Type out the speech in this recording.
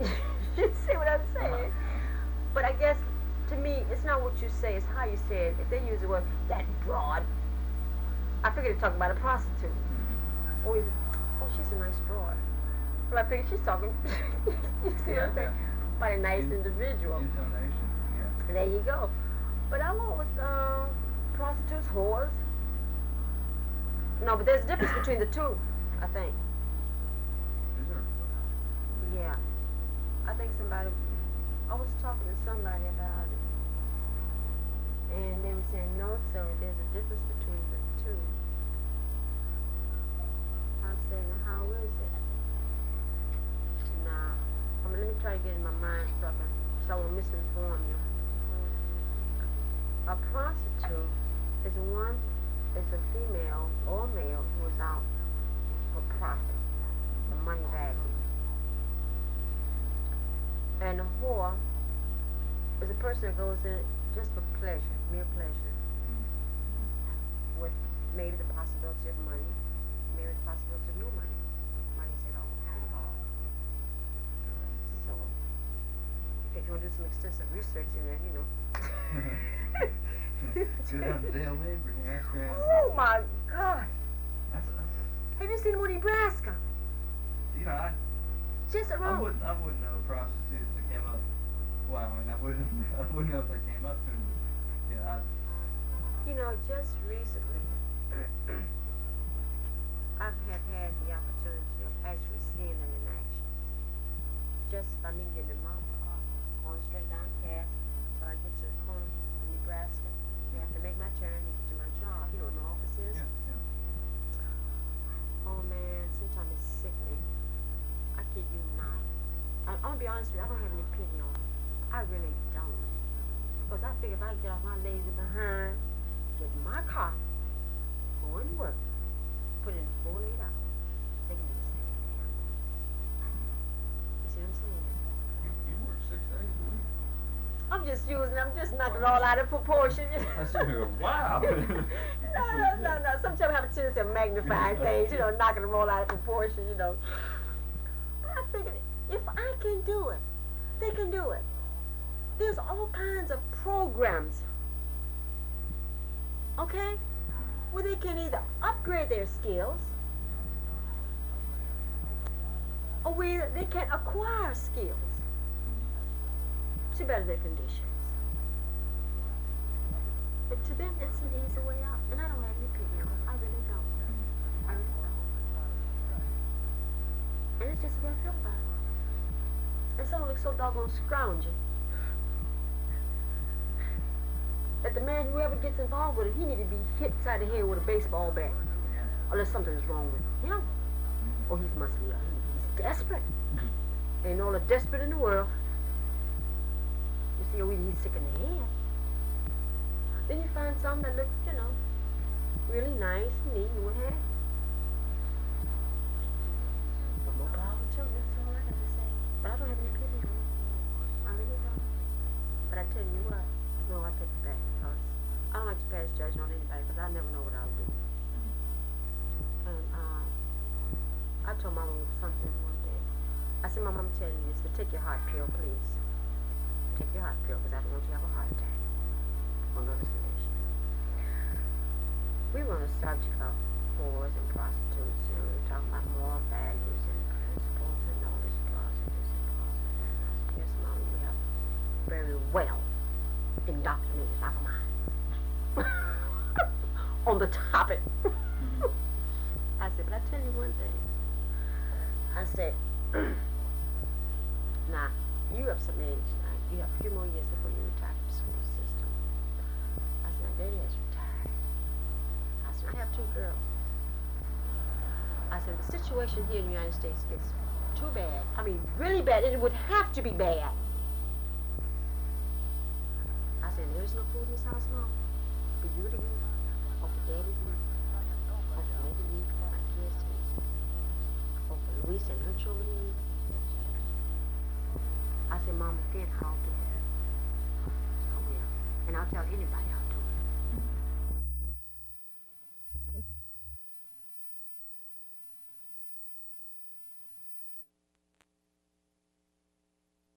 You see what I'm saying? But I guess to me, it's not what you say, it's how you say it. If they use the word that broad, I figured they're talking about a prostitute. Or, oh, she's a nice broad. Well, I figured she's talking. You see what I'm saying? About a nice individual. Intonation. Yeah. There you go. But I always prostitutes, whores. No, but there's a difference between the two, I think. Is there? Yeah. I think I was talking to somebody about it. And they were saying, no, sir, there's a difference between the two. I said, now, how is it? Now, let me try to get in my mind so I won't misinform you. A prostitute is a female or male who is out for profit, for money value. And a whore is a person that goes in just for pleasure, mere pleasure, with maybe the possibility of money, maybe the possibility of no money. Money's at all involved. So, if you want to do some extensive research in that, you know. Go down to Dale Mabry and ask her. Oh my God! That's Have you seen one in Nebraska? you know, Just I around. wouldn't know a prostitute that came up. Well, I mean, I wouldn't know if they came up to me. Yeah, You know, just recently, I have had the opportunity of actually seeing them in action. Just by me getting in my car, going straight down Cass, until I get to the corner of Nebraska. You have to make my turn to get to my job. You know what my office is? yeah. Oh man, sometimes it's sickening. I kid you not. I'm gonna be honest with you, I don't have any pity on them. I really don't. Because I figure if I get off my lazy behind, get in my car, go and work, put in 4 8 hours, they can do the same damn thing. You see what I'm saying? You work 6 days a week. I'm just knocking it all out of proportion. I sit here, wow. No. Sometimes I have a tendency of magnifying things, knocking them all out of proportion, I figured if I can do it, they can do it. There's all kinds of programs, okay, where they can either upgrade their skills or where they can acquire skills to better their conditions. But to them, it's an easy way out, and I don't have any pity on them. I really don't. I really don't. And it's just the way I feel about it. And some look so doggone scroungy that the man, whoever gets involved with it, he need to be hit side of the head with a baseball bat, unless something's wrong with him. Or he's desperate. Ain't all the desperate in the world. You see, he's sick in the head. Then you find some that looks, really nice and neat and what have you. But more power to them, that's all I got to say. But I don't have any pity on them. I really don't. But I tell you what, no, I take it back, because I don't like to pass judgment on anybody, because I never know what I'll do. And I told Mama something one day. I said, Mama, I'm telling you this, but take your heart pill, please. Take your heart pill, because I don't want you to have a heart attack on this relation. We were on the subject of whores and prostitutes, and we were talking about moral values and principles and all this plus and this and plus and that. And I said, yes, Mama, you have very well indoctrinated our minds on the topic. I said, but I tell you one thing. I said, now, you have some age now. You have a few more years before you retire from the school system. I said, my daddy has retired. I said, I have 2 girls. I said, the situation here in the United States gets too bad. I mean, really bad. It would have to be bad. I said, there's no food in this house, Mom. For you to eat, or for Daddy to eat, or for me to eat, or my kids to eat, or for Louise and her children to eat. I said, Mama, then I'll do it. Oh, yeah. And I'll tell anybody I'll